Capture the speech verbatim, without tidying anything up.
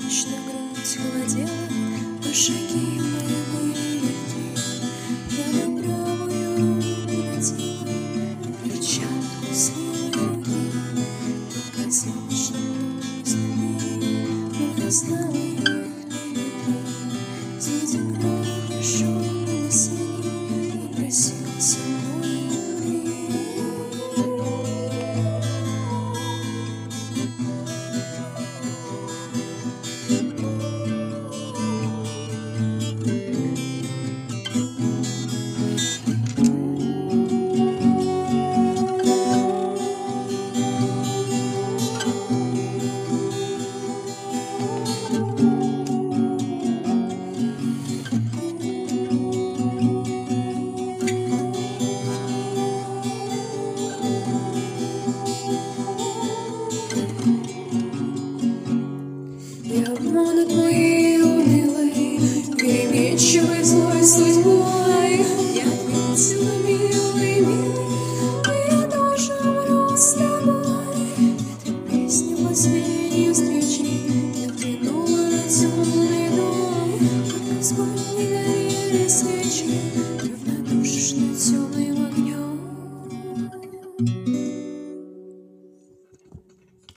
Точно грудь холодела, но шаги мои были легки. Я на правую руку надела перчатку своей руки. Показалось, что много слабее, но я знала.